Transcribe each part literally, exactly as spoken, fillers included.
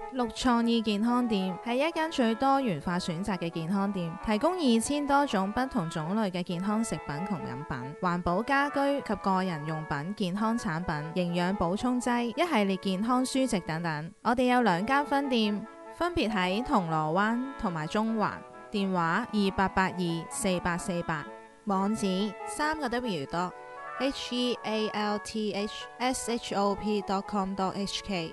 綠創意健康店係一間最多元化選擇嘅健康店，提供二千多種不同種類嘅健康食品同飲品、環保家居及個人用品、健康產品、營養補充劑、一系列健康書籍等等。我哋有兩間分店，分別喺銅鑼灣同埋中環，電話二八八二四八四八，網址三個 W 多 H E A L T H S H O P dot com dot H K。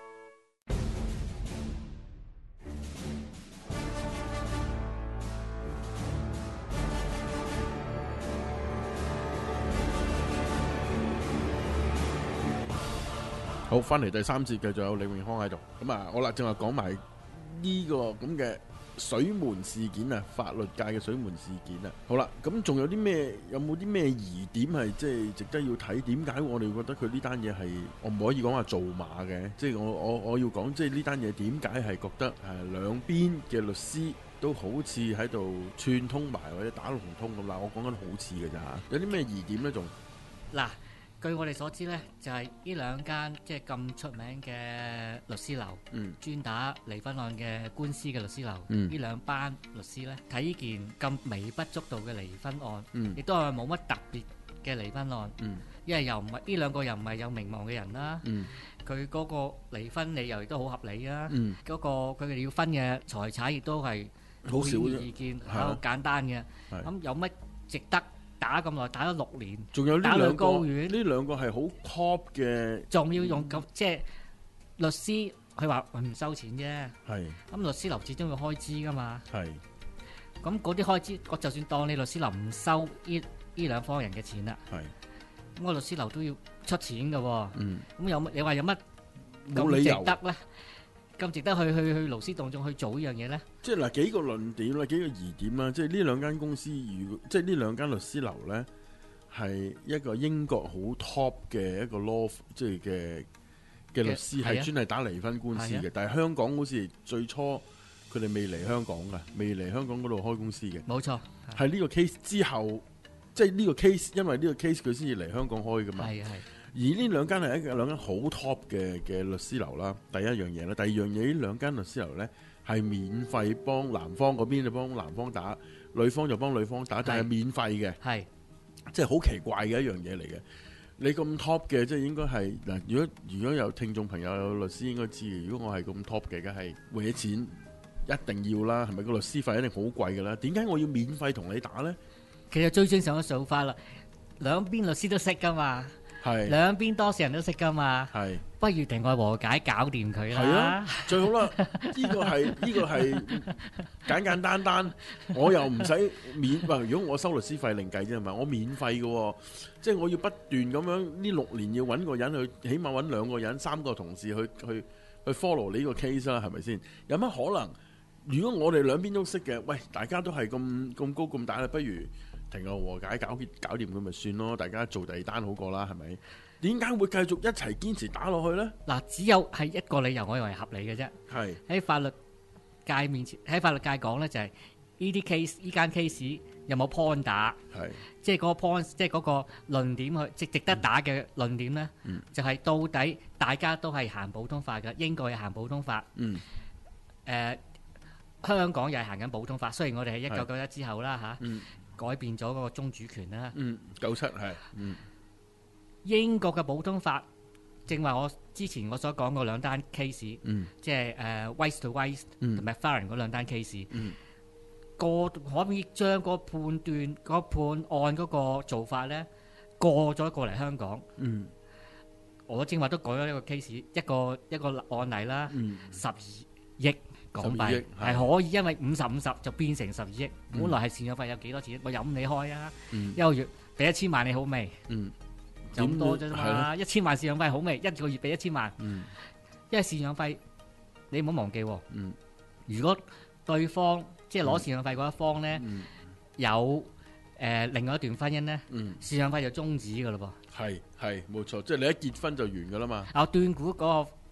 好，翻嚟第三節，繼續有李永康喺度。咁啊，我啦正話講埋呢個咁嘅水門事件啊，法律界嘅水門事件啊。好啦，咁仲有啲咩？有冇啲咩疑點係即係值得要睇？點解我哋覺得佢呢單嘢係我唔可以講話做馬嘅？即係我我我要講，即係呢單嘢點解係覺得誒兩邊嘅律師都好似喺度串通埋或者打龍通咁啦？我講緊好似嘅咋嚇？有啲咩疑點呢？仲嗱。據我哋所知呢，就係呢兩間即係咁出名嘅律師樓， 嗯， 專打離婚案嘅官司嘅律師樓，呢、 嗯、 兩班律師呢，睇呢件咁微不足道嘅離婚案， 嗯， 亦都係冇乜特別嘅離婚案， 嗯， 因為又唔係呢兩個又唔係有名望嘅人啦， 嗯， 佢嗰個離婚理由亦都好合理啊， 嗯， 嗰、嗰個佢哋要分嘅財產亦都係好少啫， 意見係好簡單嘅，咁有乜值得？打咁耐，打咗六年， 仲有呢兩兩個， 呢兩個係好 top 嘅， 仲要用咁、嗯、即係律師，佢話唔收錢啫。 係咁律師樓始終要開支噶嘛。係咁嗰啲開支，我就算當你律師樓唔收呢呢兩方人嘅錢啦。係咁，我律師樓都要出錢噶、哦。嗯，咁有乜？你話有乜咁值得咧？咁值得去去去勞師動眾去做呢樣嘢咧？即係嗱幾個論點啦，幾個疑點啦。即係呢兩間公司，如果即係呢兩間律師樓咧，係一個英國好 top 嘅一個 law， 即係嘅嘅律師，係專係打離婚官司嘅。但係香港好似最初佢哋未嚟香港噶，未嚟香港嗰度開公司嘅。冇錯，係呢個 case 之後，即係呢個 case，因為呢個 case 佢先至嚟香港開噶嘛。係係。而呢兩間係一兩間好 top 嘅嘅律師樓啦，第一樣嘢啦，第二樣嘢呢兩間律師樓咧係免費幫男方嗰邊就幫男方打，女方就幫女方打，但係免費嘅，係即係好奇怪嘅一樣嘢嚟嘅。你咁 top 嘅，即係應該係嗱，如果如果有聽眾朋友有律師應該知嘅，如果我係咁 top 嘅，梗係為咗錢一定要啦，係咪個律師費一定好貴㗎啦？點解我要免費同你打咧？ 其實最正常嘅做法啦，兩邊律師都識㗎嘛。係兩邊多數人都識噶嘛，係不如庭外和解搞掂佢啦。係啊，最好啦，呢個係呢個係簡簡單單，我又唔使免。喂，如果我收律師費另計啫嘛，我免費嘅，即係我要不斷咁樣呢六年要揾個人去，起碼揾兩個人、三個同事去去去 follow 你呢個 case 啦，係咪先？有乜可能？如果我哋兩邊都識嘅，喂，大家都係咁咁高咁大啦，不如庭外和解搞搞掂佢咪算咯，大家做第二單好過啦，係咪？點解會繼續一齊堅持打落去呢？嗱，只有係一個理由，我認為合理嘅啫。係喺法律界面前，喺法律界講呢，就係呢啲 case，呢間 case 有冇 point 打？係即係嗰個 point，即係嗰個論點去，即值得打嘅論點呢，嗯、就係到底大家都係行普通法嘅，英國係行普通法。嗯。誒、呃。香港又係行緊普通法，雖然我哋喺一九九一之後啦嚇，嗯、改變咗嗰個宗主權啦。嗯，九七係。嗯，英國嘅普通法，正話我之前我所講過兩單 case，嗯、即係誒 Weiss to Weiss 同埋 McFarlane 嗰兩單 case，嗯、過可以將個判斷、個判案嗰個做法咧過咗過嚟香港。嗯，我正話都改咗一個 case，一個一個案例啦，十二億。港幣係可以，因為五十五十就變成十二億。嗯、本來係贍養費有幾多錢？我任你開啊！嗯、一個月俾一千萬你好未？嗯，就咁多啫嘛。一千萬贍養費好未？一個月俾一千萬。嗯，因為贍養費你唔好忘記、哦。嗯，如果對方即係攞贍養費嗰一方咧、嗯、有誒、呃、另外一段婚姻咧，嗯、贍養費就終止噶咯噃。係係冇錯，即係你一結婚就完噶啦嘛。啊，斷估嗰個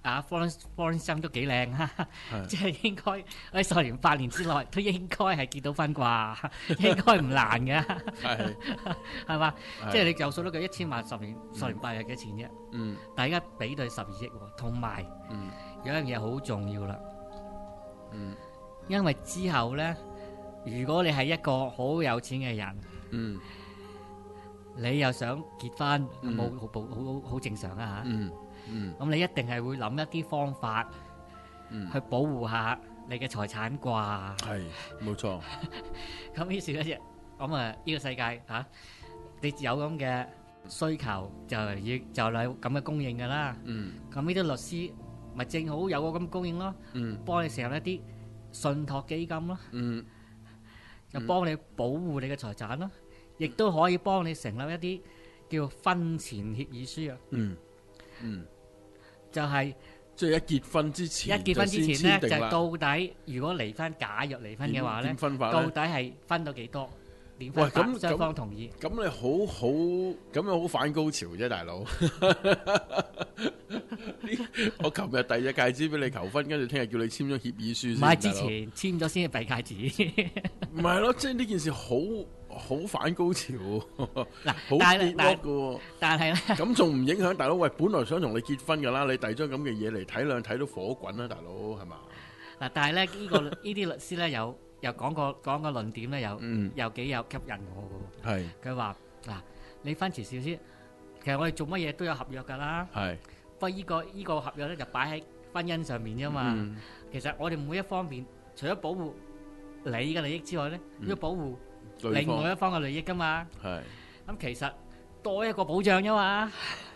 啊，方方生都幾靚啊，即係應該喺十年八年之內都應該係結到婚啩，應該唔難嘅，係係嘛？即係你就數得佢一千萬十年十年八日幾錢啫？嗯，大家比對十二億喎，同埋有樣嘢好重要啦，嗯，因為之後咧，如果你係一個好有錢嘅人，嗯，你又想結婚，冇好好好好正常啊嚇。嗯嗯，咁你一定係會諗一啲方法，嗯，去保護下你嘅財產啩？係，冇錯。咁於是咧，咁啊，呢個世界嚇，你有咁嘅需求，就要就有咁嘅供應噶啦。嗯，咁呢啲律師咪正好有個咁供應咯。嗯，幫你成立一啲信託基金咯。嗯，就幫你保護你嘅財產咯，亦都可以幫你成立一啲叫婚前協議書啊。嗯。嗯，就係即係一結婚之前，一結婚之前咧，就到底如果離婚，假若離婚嘅話咧，到底係分到幾多？點分法？雙方同意。咁你好好，咁樣好反高潮啫，大佬。我琴日遞隻戒指俾你求婚，跟住聽日叫你簽咗協議書先。唔係之前簽咗先係遞戒指。唔係咯，即係呢件事好。好反高潮嗱，好跌落嘅，但係咧咁仲唔影響大佬？喂，本來想同你結婚噶啦，你遞張咁嘅嘢嚟睇兩睇到火滾啦，大佬係嘛？嗱，但係咧呢個呢啲律師咧有又講過講個論點咧，有又幾有吸引我嘅。係佢話嗱，你分遲少先，其實我哋做乜嘢都有合約噶啦。係不過依個依個合約咧就擺喺婚姻上面啫嘛。其實我哋每一方面除咗保護你嘅利益之外咧，都要保護另外一方嘅利益噶嘛，係咁其實多一個保障啫嘛。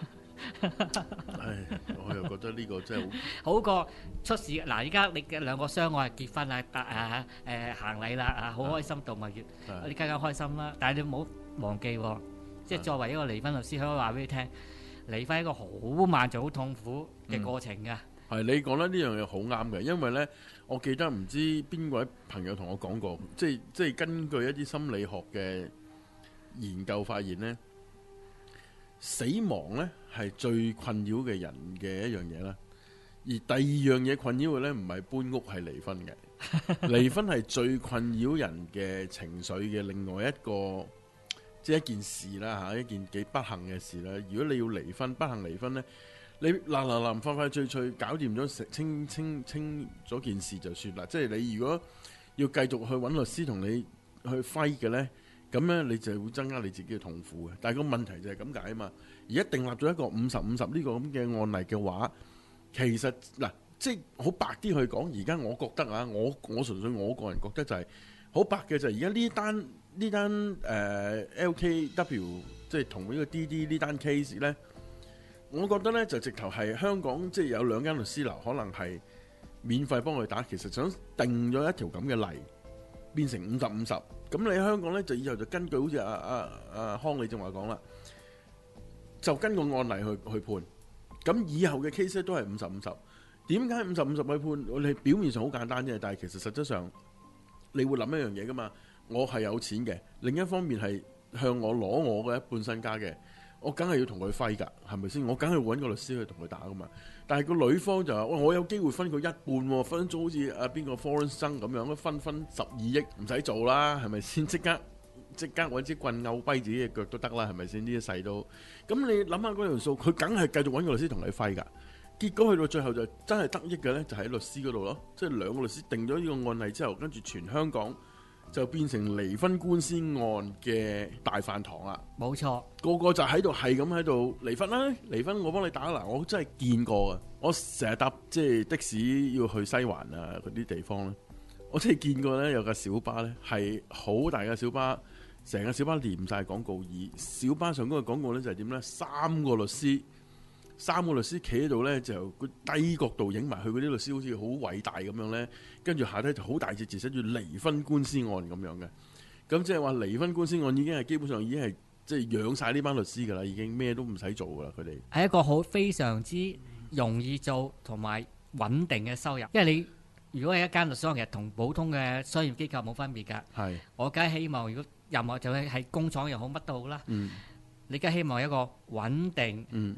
唉，我又覺得呢個真係好好過出事。嗱，而家你嘅兩個相愛結婚啊，啊誒行禮啦，啊好開心度蜜月，你梗係開心啦。但係你唔好忘記，即係作為一個離婚律師，可以話俾你聽，離婚係一個好漫長、好痛苦嘅過程㗎。係你講得呢樣嘢好啱嘅，因為咧，我記得唔知邊位朋友同我講過，即係即係根據一啲心理學嘅研究發現咧，死亡咧係最困擾嘅人嘅一樣嘢啦。而第二樣嘢困擾嘅咧，唔係搬屋，係離婚嘅。離婚係最困擾人嘅情緒嘅另外一個，即係一件事啦嚇，一件幾不幸嘅事啦。如果你要離婚，不幸離婚咧。你嗱嗱嗱快快脆脆搞掂咗清清清咗件事就算啦，即係你如果要繼續去揾律師同你去揮嘅咧，咁咧你就會增加你自己嘅痛苦嘅。但係個問題就係咁解啊嘛。而一訂立咗一個五十五十呢個咁嘅案例嘅話，其實嗱，即係好白啲去講，而家我覺得啊，我我純粹我個人覺得就係、是、好白嘅就係而家呢單呢單誒 L K W 即係同呢個 D D 呢單 case 咧。我覺得咧就直頭係香港即係有兩間律師樓，可能係免費幫佢打，其實想定咗一條咁嘅例，變成五十五十。咁你喺香港咧就以後就根據好似阿阿阿康你正話講啦，就跟個案例去去判。咁以後嘅 case 都係五十五十。點解五十五十去判？我哋表面上好簡單啫，但係其實實質上你會諗一樣嘢噶嘛。我係有錢嘅，另一方面係向我攞我嘅一半身家嘅。我梗係要同佢揮㗎，係咪先？我梗係揾個律師去同佢打㗎嘛。但係個女方就話：喂，我有機會分佢一半喎，分咗好似阿邊個 Foreign 生咁樣，分分十二億唔使做啦，係咪先？即刻即刻揾支棍拗跛自己嘅腳都得啦，係咪先？呢一世都咁你諗下嗰條數，佢梗係繼續揾個律師同你揮㗎。結果去到最後就真係得益嘅咧，就喺律師嗰度咯。即係兩個律師定咗呢個案例之後，跟住全香港就變成離婚官司案嘅大飯堂啦。冇錯，個個就喺度係咁喺度離婚啦，離婚我幫你打啦。我真係見過啊！我成日搭即係的士要去西環啊嗰啲地方咧，我真係見過咧有架小巴咧係好大嘅小巴，成個小巴連晒廣告語，小巴上嗰個廣告咧就係點咧？三個律師。三個律師企喺度咧，就個低角度影埋佢嗰啲律師，好似好偉大咁樣咧。跟住下低就好大隻字寫住離婚官司案咁樣嘅。咁即係話離婚官司案已經係基本上已經係即係養晒呢班律師㗎啦，已經咩都唔使做㗎啦，佢哋係一個好非常之容易做同埋穩定嘅收入。因為你如果係一間律師行，其實同普通嘅商業機構冇分別㗎。係我梗係希望，如果任何就係係工廠又好，乜都好啦。嗯，你梗係希望一個穩定。嗯。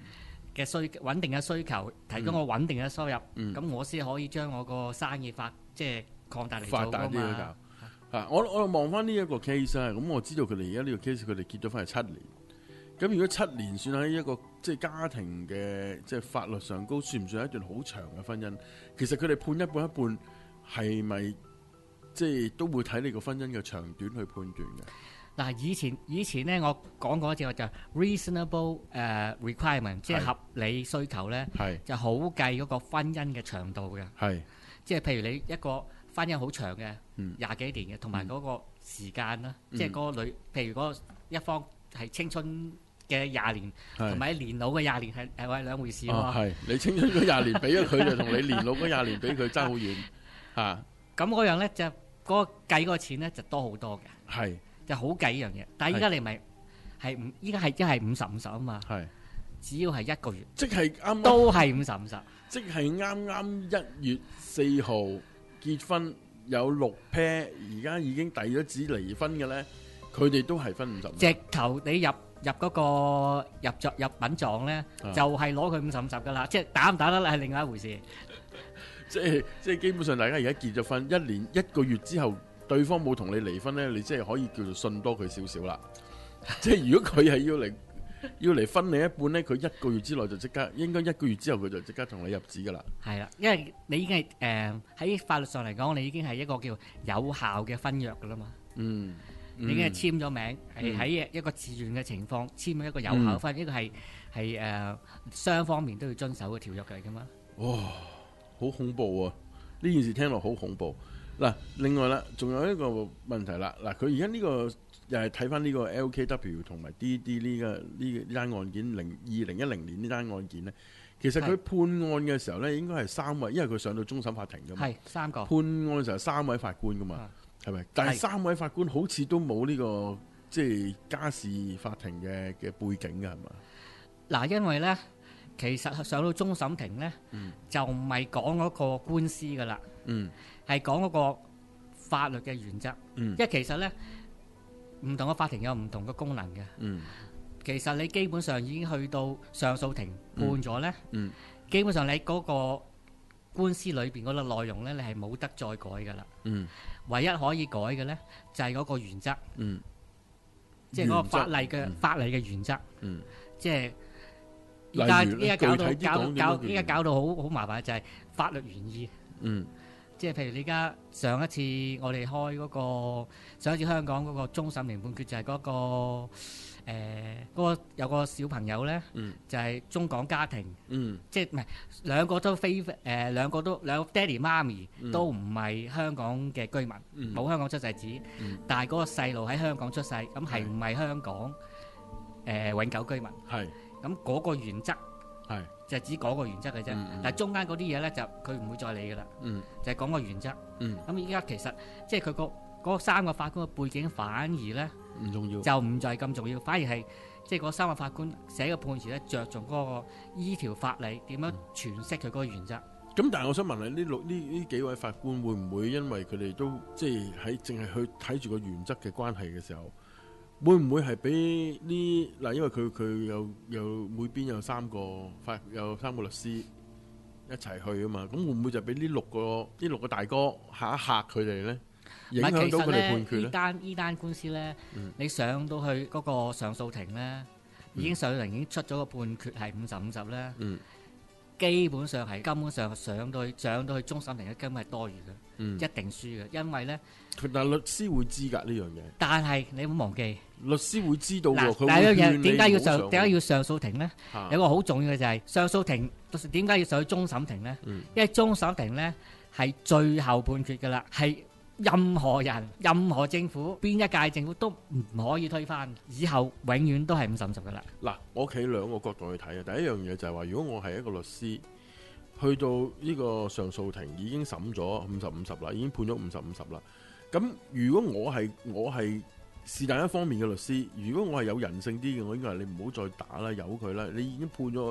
嘅需穩定嘅需求，提供我穩定嘅收入，咁、嗯、我先可以將我個生意發即係擴大嚟做㗎嘛。發大啲嗰嚿啊！我我望翻呢一個 case 啊，咁我知道佢哋而家呢個 case 佢哋結咗婚係七年。咁如果七年算喺一個即係家庭嘅即係法律上高，算唔算係一段好長嘅婚姻？其實佢哋判一半一半係咪即係都會睇你個婚姻嘅長短去判斷嘅？ 嗱，以前以前咧，我講過一次就 reasonable 誒、uh, requirement， 即係合理需求咧，就好計嗰個婚姻嘅長度嘅。係，即係譬如你一個婚姻好長嘅，廿幾年嘅，同埋嗰個時間啦，嗯、即係嗰個女，譬如嗰個一方係青春嘅廿年，同埋年老嘅廿年係係係兩回事喎。係、哦，你青春嗰廿年俾咗佢，就同你年老嗰廿年俾佢爭好遠嚇。咁嗰樣咧就嗰、嗰個計嗰個錢咧就多好多嘅。係。就好計呢樣嘢，但係依家你咪係唔依家係一係五十五十啊嘛，係只要係一個月，即係啱都係五十五十，即係啱啱一月四號結婚有六 pair， 而家已經遞咗紙離婚嘅咧，佢哋都係分五十五十。直頭你入入嗰個入作入品狀咧，就係攞佢五十五十噶啦，即係打唔打得係另外一回事。即係即係基本上大家而家結咗婚一年一個月之後，對方冇同你離婚咧，你即係可以叫做信多佢少少啦。即係如果佢係要嚟要嚟分你一半咧，佢一個月之內就即刻，應該一個月之後佢就即刻同你入紙噶啦。係啦，因為你已經係誒喺法律上嚟講，你已經係一個叫有效嘅婚約噶啦嘛。嗯，嗯你已經係簽咗名，係喺、嗯、一個自願嘅情況簽咗一個有效嘅婚約，呢、嗯、個係係誒雙方面都要遵守嘅條約嚟噶嘛。哇、哦，好恐怖啊！呢件事聽落好恐怖。嗱，另外啦，仲有一個問題啦。嗱，佢而家呢個又係睇翻呢個 L K W 同埋 D D 呢個呢呢單案件，零二零一零年呢單案件咧，其實佢判案嘅時候咧，應該係三位，因為佢上到終審法庭㗎嘛，係三個判案嘅時候三位法官㗎嘛，係咪？但係三位法官好似都冇呢個即係家事法庭嘅嘅背景㗎，係嘛？嗱，因為咧，其實上到終審庭咧，嗯、就唔係講嗰個官司㗎啦。嗯。係講嗰個法律嘅原則，嗯、因為其實咧唔同嘅法庭有唔同嘅功能嘅。嗯、其實你基本上已經去到上訴庭判咗咧，嗯嗯、基本上你嗰個官司裏邊嗰個內容咧，你係冇得再改噶啦。嗯、唯一可以改嘅咧就係、是、嗰個原則，嗯、即係嗰個法例嘅、嗯、法例嘅原則。嗯、即係依家依家搞到搞搞依家搞到好好麻煩，就係法律原意。嗯即係譬如你而家上一次我哋開嗰個上一次香港嗰個終審庭判決就係嗰個誒嗰個有個小朋友咧，就係中港家庭，即係唔係兩個都非誒兩個都兩個爹哋媽咪都唔係香港嘅居民，冇香港出世紙，但係嗰個細路喺香港出世，咁係唔係香港誒永久居民？係咁嗰個原則。係就係指嗰個原則嘅啫，嗯嗯、但係中間嗰啲嘢咧就佢唔會再理噶啦，嗯、就係講個原則。咁依家其實即係佢個嗰三個法官嘅背景反而咧唔重要，就唔就係咁重要，反而係即係嗰三個法官寫嘅判詞咧着重嗰個依條法例點樣詮釋佢嗰個原則。咁、嗯、但係我想問你呢六呢呢幾位法官會唔會因為佢哋都即係喺淨係去睇住個原則嘅關係嘅時候？會唔會係俾呢嗱？因為佢佢有有每邊有三個法有三個律師一齊去啊嘛，咁會唔會就俾呢六個呢六個大哥嚇一嚇佢哋咧？影響到佢哋判決咧？呢單呢單官司咧，嗯、你上到去嗰個上訴庭咧，已經上訴庭已經出咗個判決係五十五十咧，嗯、基本上係根本上上到去上到去終審庭嘅根本係多餘嘅，嗯、一定輸嘅，因為咧。但係律師會知㗎呢樣嘢。但係你唔好忘記，律師會知道喎。嗱，第一樣點解要上點解要上訴庭咧？啊、有個好重要嘅就係上訴庭點解要上去終審庭咧？嗯、因為終審庭咧係最後判決㗎啦，係任何人、任何政府、邊一屆政府都唔可以推翻，以後永遠都係五十五十㗎啦。嗱，我企兩個角度去睇啊。第一樣嘢就係話，如果我係一個律師，去到呢個上訴庭已經審咗五十五十啦，已經判咗五十五十啦。咁如果我係我係是但一方面嘅律師，如果我係有人性啲嘅，我應該係你唔好再打啦，由佢啦。你已經判咗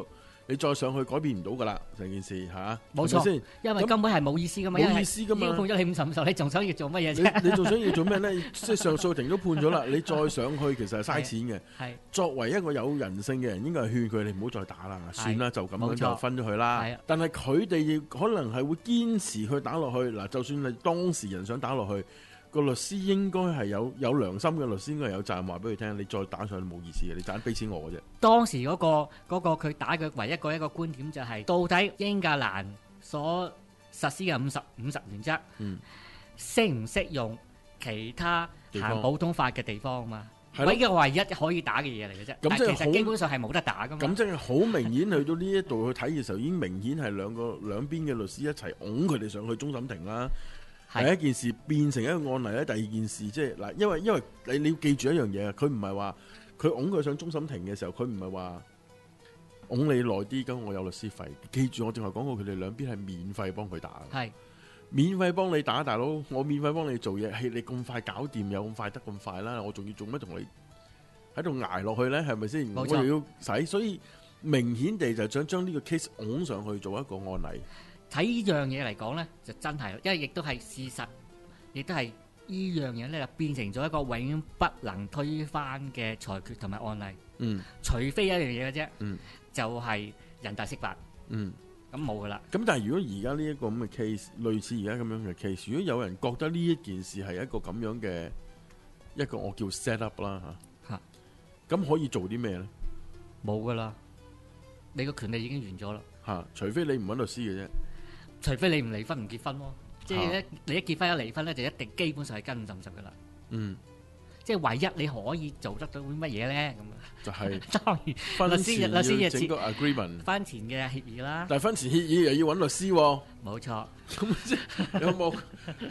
你再上去改變唔到噶啦，成件事嚇。 冇錯先，因為根本係冇意思噶嘛， 冇意思噶嘛。 已經判咗你五十五十，你仲想要做乜嘢啫？ 你你仲想要做咩咧？即係上訴庭都判咗啦，你再上去其實係嘥錢嘅。係作為一個有人性嘅人，應該係勸佢你唔好再打啦，算啦，就咁樣就分咗佢啦。但係佢哋可能係會堅持去打落去嗱，就算係當事人想打落去。個律師應該係有有良心嘅律師，應該係有責任話俾佢聽，你再打上去冇意思嘅，你盞俾錢我嘅啫。 當時嗰、嗰個嗰佢、嗰個、打嘅唯一個一個觀點就係、係，到底英格蘭所實施嘅五十五十原則，嗯，適唔適用其他行普通法嘅地方啊嘛？唯一唯一可以打嘅嘢嚟嘅啫。咁即係其實基本上係冇得打噶嘛。 咁即係好明顯去到呢一度去睇嘅時候，已經明顯係兩個兩邊嘅律師一齊擁佢哋上去終審庭啦。第一件事變成一個案例咧，第二件事即係嗱，因為因為你你要記住一樣嘢啊，佢唔係話佢擁佢上終審庭嘅時候，佢唔係話擁你耐啲，咁我有律師費。記住我正話講過，佢哋兩邊係免費幫佢打，係免費幫你打，大佬，我免費幫你做嘢，係你咁快搞掂，有咁快得咁快啦，我仲要做乜同你喺度捱落去咧？係咪先？我又要使，所以明顯地就想將呢個 case 擁上去做一個案例。 睇呢樣嘢嚟講咧，就真係，因為亦都係事實，亦都係呢樣嘢咧，就變成咗一個永遠不能推翻嘅裁決同埋案例。嗯，除非一樣嘢嘅啫，嗯，就係人大釋法。嗯，咁冇噶啦。咁但係如果而家呢一個咁嘅 case，類似而家咁樣嘅 case，如果有人覺得呢一件事係一個咁樣嘅一個我叫 set up 啦嚇，嚇，咁可以做啲咩咧？ 冇噶啦，你個權利已經完咗啦。 嚇，除非你唔揾律師嘅啫。 除非你唔離婚唔結婚咯，即係咧你一結婚一離婚咧就一定基本上係跟五十五十噶啦。嗯，即係唯一你可以做得到乜嘢咧？咁啊， 就係當然律師律師要整個 agreement 婚前嘅協議啦。 但係婚前協議又要揾律師喎。 冇錯。 咁即係有冇？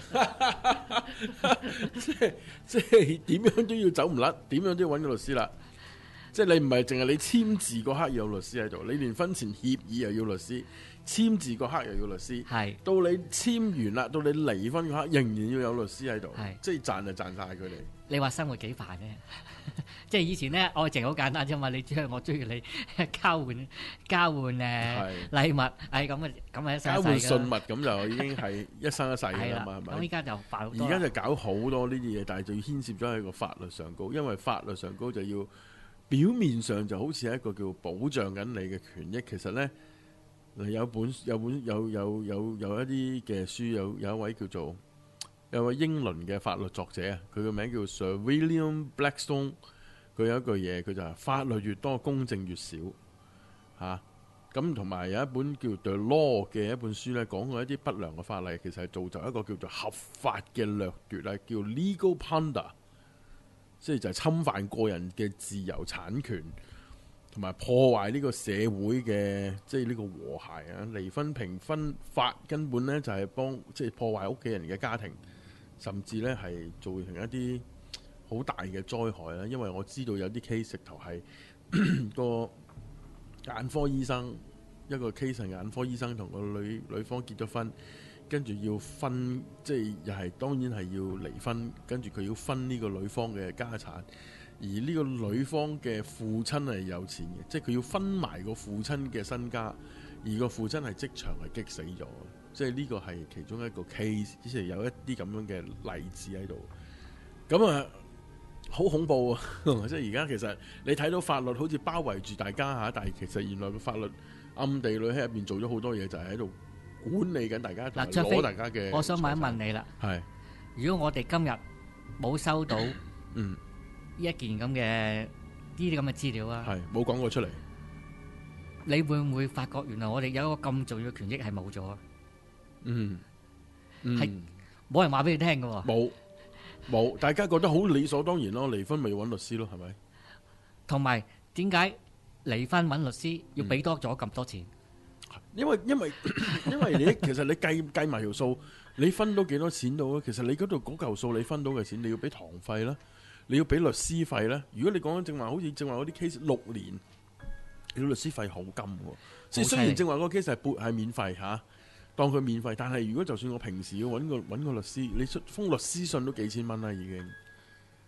即係即係點樣都要走唔甩，點樣都要揾個律師啦。即係你唔係淨係你簽字嗰刻要有律師喺度，你連婚前協議又要律師。簽字嗰刻又要律師，係到你簽完啦，到你離婚嗰刻仍然要有律師喺度，係即係賺就賺晒佢哋。 你話生活幾煩咧？即係以前咧愛情好簡單啫嘛，你只係我中意你交換交換誒禮物，係咁嘅咁嘅一生一世。交換信物咁就已經係一生一世㗎啦嘛，係咪？咁依家就煩好多。 而家就搞好多呢啲嘢，但係就要牽涉咗喺個法律上高，因為法律上高就要表面上就好似係一個叫保障緊你嘅權益，其實咧。有本有本有有有有一啲嘅書，有有一位叫做有位英倫嘅法律作者啊，佢個名叫 Sir William Blackstone， 佢有一句嘢，佢就係法律越多，公正越少嚇。咁同埋有一本叫 The Law 嘅一本書咧，講過一啲不良嘅法例，其實係造就一個叫做合法嘅掠奪啊，叫 legal plunder， 即係就係侵犯個人嘅自由產權。同埋破壞呢個社會嘅即係呢個和諧啊！離婚平分法根本咧就係幫即係破壞屋企人嘅家庭，甚至咧係造成一啲好大嘅災害啦。因為我知道有啲 case 直頭係個眼科醫生，一個 case 係眼科醫生同個女女方結咗婚，跟住要分，即係又係當然係要離婚，跟住佢要分呢個女方嘅家產。而呢個女方嘅父親係有錢嘅，即係佢要分埋個父親嘅身家，而個父親係即場係擊死咗，即係呢個係其中一個 case，即係有一啲咁樣嘅例子喺度。咁啊，好恐怖啊！即係而家其實你睇到法律好似包圍住大家嚇，但係其實原來個法律暗地裏喺入邊做咗好多嘢，就係喺度管理緊大家，同埋攞大家嘅。 我想問一問你啦，係如果我哋今日冇收到嗯。呢一件咁嘅呢啲咁嘅資料啊， 係冇講過出嚟。 你會唔會發覺原來我哋有一個咁重要嘅權益係冇咗啊？ 嗯， 係冇人話俾你聽㗎喎。 冇冇，大家覺得好理所當然咯。離婚咪要揾律師咯，係咪？ 同埋點解離婚揾律師要俾多咗咁多錢？ 因為因為因為你其實你計計埋條數，你分到幾多錢到啊？其實你嗰度嗰嚿數你分到嘅錢，你要俾堂費啦。你要俾律師費咧？如果你講緊正話，好似正話嗰啲 case 六年，你律師費好金喎。即係雖然正話嗰個 case 係撥係免費嚇、啊，當佢免費，但係如果就算我平時要揾個揾個律師，你出封律師信都幾千蚊啦已經。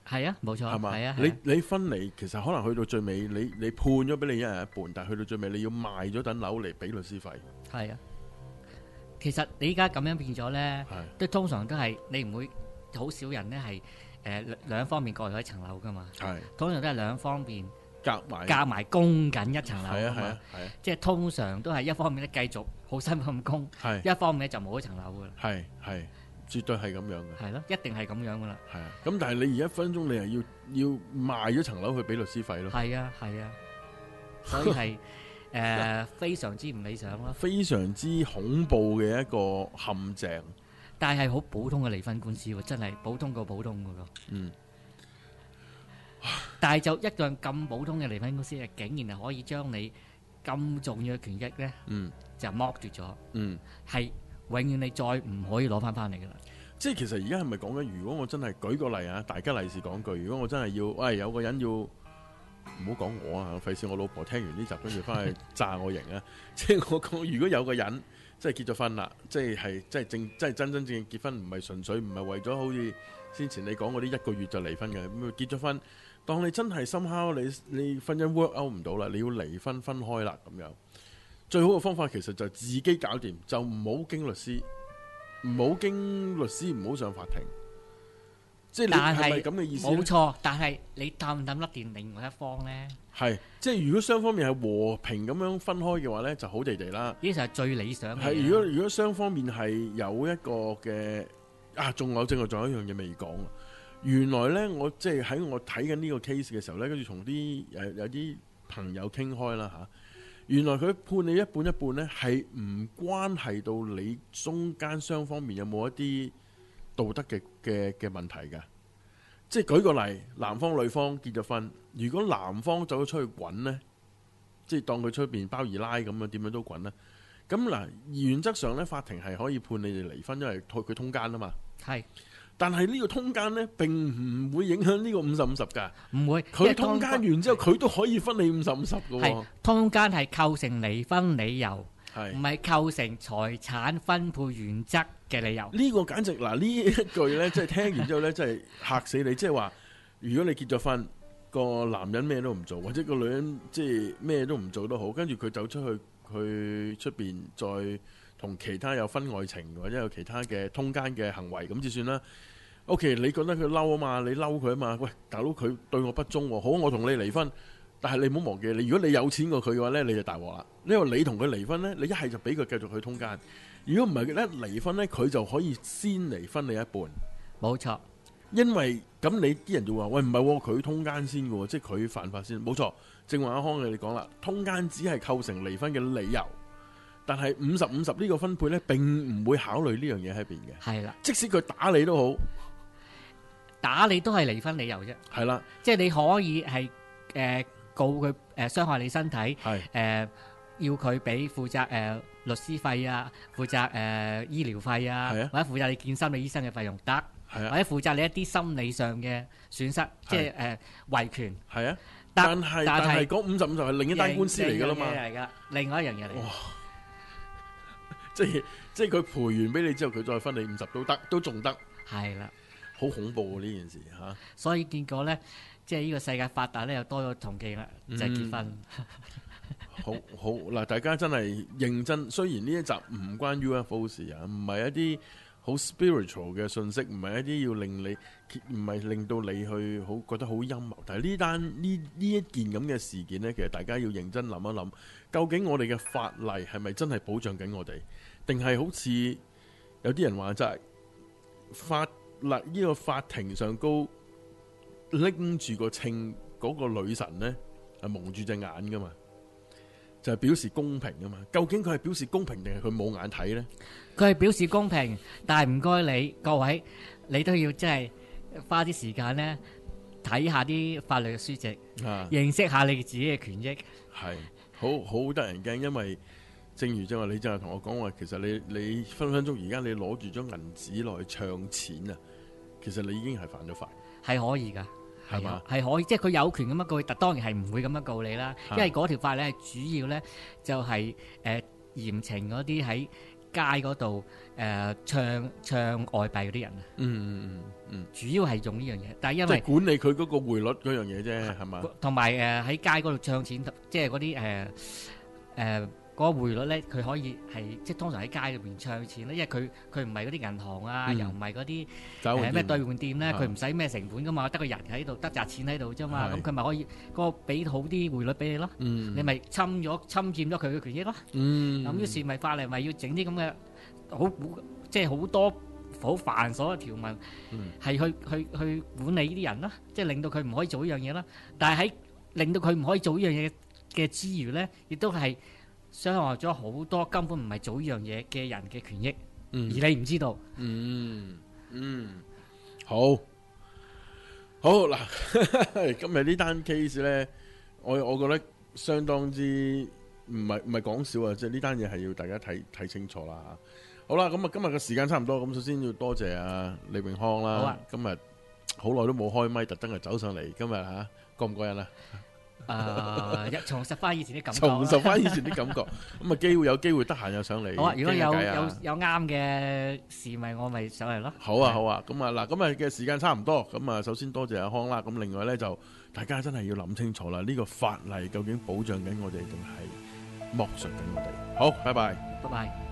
係啊，冇錯， 係嘛？ 係啊， 你你分離其實可能去到最尾，你你判咗俾你一人一半，但係去到最尾你要賣咗等樓嚟俾律師費。 係啊，其實你依家咁樣變咗咧，都通常都係你唔會好少人咧係誒兩方面各有一層樓噶嘛。係，通常都係兩方面夾埋夾埋供緊一層樓啊嘛。係啊，係啊，即係通常都係一方面咧繼續好辛苦咁供，係一方面咧就冇一層樓噶啦。係係。絕對係咁樣嘅， 係咯，一定係咁樣噶啦。 係啊，咁但係你而家分鐘你係要要賣咗層樓去俾律師費咯。 係啊，係啊，所以係誒、呃、非常之唔理想咯。 非常之恐怖嘅一個陷阱。 但係好普通嘅離婚官司喎，真係普通過普通噶咯。嗯。但係就一樣咁普通嘅離婚官司，竟然係可以將你咁重要嘅權益咧，嗯，就剝奪咗。嗯，係。永遠你再唔可以攞翻翻嚟噶啦！ 即係其實而家係咪講緊？如果我真係舉個例啊，大吉利是講句，如果我真係要，喂有個人要，唔好講我啊，費事我老婆聽完呢集跟住翻去炸我型啊！即係我講，如果有個人即係結咗婚啦，即係係即係正即係真真正正結婚，唔係純粹唔係為咗好似先前你講嗰啲一個月就離婚嘅，咁結咗婚，當你真係somehow你你婚姻 work out 唔到啦，你要離婚分開啦咁樣。最好嘅方法其實就自己搞掂，就唔好經律師，唔好經律師，唔好上法庭。即係你係咪咁嘅意思？ 冇錯，但係你氹唔氹甩掂另外一方咧？ 係，即係如果雙方面係和平咁樣分開嘅話咧，就好地地啦。 呢就係最理想嘅。 係，如果如果雙方面係有一個嘅啊，仲有正話仲有一樣嘢未講。原來咧，我即係喺我睇緊呢個 case 嘅時候咧，跟住同啲誒有啲朋友傾開啦嚇。原來佢判你一半一半呢，係唔關係到你中間雙方面有冇一啲道德嘅嘅嘅問題㗎。即係舉個例，男方女方結咗婚，如果男方走咗出去滾呢，即係當佢出邊包二奶咁樣，點樣都滾啦。咁嗱，原則上呢，法庭係可以判你哋離婚，因為佢通姦啊嘛。係。但係呢個通姦咧，並唔會影響呢個五十五十㗎， 唔會。 佢通姦完之後，佢都可以分你五十五十㗎喎。係通姦係構成離婚理由，唔係構成財產分配原則嘅理由。 呢個簡直嗱呢一句咧，即係聽完之後咧，真係嚇死你。即係話，如果你結咗婚，個男人咩都唔做，或者個女人即係咩都唔做都好，跟住佢走出去，去出邊再同其他有婚外情或者有其他嘅通姦嘅行為，咁就算啦。O.K. 你覺得佢嬲啊嘛？你嬲佢啊嘛？喂，大佬佢對我不忠喎，好，我同你離婚，但係你唔好忘記，你如果你有錢過佢嘅話咧，你就大鑊啦。因為你同佢離婚咧，你一係就俾佢繼續去通姦，如果唔係咧離婚咧，佢就可以先離分你一半。 冇錯， 因為咁你啲人就話喂，唔係佢通姦先嘅喎，即係佢犯法先。冇錯，正話阿康你講啦，通姦只係構成離婚嘅理由，但係五十五十呢個分配咧並唔會考慮呢樣嘢喺邊嘅。 係啦， 即使佢打你都好。 打你都係離婚理由啫，係啦，即係你可以係誒、呃、告佢誒傷害你身體，係誒、呃、要佢俾負責誒、呃、律師費啊，負責誒、呃、醫療費啊，或者負責你見心理醫生嘅費用得，或者負責你一啲心理上嘅損失，即係誒維權，係啊， 但係但係嗰五十五十係另一單官司嚟噶啦嘛， 嚟噶，另外一樣嘢嚟， 即係即係佢賠完俾你之後，佢再分你五十都得，都仲得， 係啦。 好恐怖呢件事嚇、啊， 所以見過咧，即係呢個世界發達咧，又多咗途徑啦，就係、是、結婚。嗯、 好好嗱，大家真係認真。雖然呢一集唔關 U F O 事啊，唔係一啲好 spiritual 嘅信息，唔係一啲要令你，唔係令到你去好覺得好陰謀。但係呢單呢呢一件咁嘅事件咧，其實大家要認真諗一諗，究竟我哋嘅法例係咪真係保障緊我哋，定係好似有啲人話齋法？嗱，呢個法庭上高拎住個稱嗰個女神呢，係蒙住隻眼噶嘛，就係、是、表示公平噶嘛。究竟佢係表示公平定係佢冇眼睇呢？ 佢係表示公平，但係唔該你各位，你都要即係花啲時間呢，睇下啲法律嘅書籍，啊、認識下你自己嘅權益。 係好好得人驚，因為正如正話你正係同我講話，其實你你分分鐘而家你攞住張銀紙落去唱錢啊！其實你已經係犯咗法， 係可以噶，係嘛？係可以，即係佢有權咁樣告，但當然係唔會咁樣告你啦。因為嗰條法咧係主要咧就係誒嚴懲嗰啲喺街嗰度誒唱唱外幣嗰啲人啊。 嗯嗯嗯嗯， 主要係用呢樣嘢，但係因為即係管理佢嗰個匯率嗰樣嘢啫，係嘛？ 同埋誒喺街嗰度唱錢，即係嗰啲誒誒嗰個匯率咧，佢可以係即係通常喺街入邊唱錢咧，因為佢佢唔係嗰啲銀行啊，嗯、又唔係嗰啲誒咩兌換店咧，佢唔使咩成本噶嘛，得個人喺度，得紮錢喺度啫嘛，咁佢咪可以嗰個俾好啲匯率俾你咯，嗯、你咪侵咗侵佔咗佢嘅權益咯。咁、嗯、於是咪法例咪要整啲咁嘅好即係好多好繁瑣嘅條文，係、嗯、去去去管理呢啲人啦，即係令到佢唔可以做呢樣嘢啦。但係喺令到佢唔可以做呢樣嘢嘅之餘咧，亦都係傷害咗好多根本唔係做呢樣嘢嘅人嘅權益，嗯、而你唔知道。 嗯嗯，好，好嗱，今日呢單 case 咧，我我覺得相當之唔係唔係講笑啊！即係呢單嘢係要大家睇睇清楚啦嚇。好啦，咁啊今日嘅時間差唔多，咁首先要多謝啊李永康啦。好啊，今日好耐都冇開咪，特登係走上嚟，今日嚇過唔過癮啊？ 誒，一重拾翻以前啲感覺， 重拾翻以前啲感覺。咁啊，機會有機會得閒又上嚟。 好啊，如果有有有啱嘅事，咪我咪上嚟咯。 好啊，好啊。咁啊嗱，今日嘅時間差唔多。咁啊，首先多謝阿康啦。咁另外咧就大家真係要諗清楚啦。呢個法例究竟保障緊我哋定係剝削緊我哋？好，拜拜。 拜拜。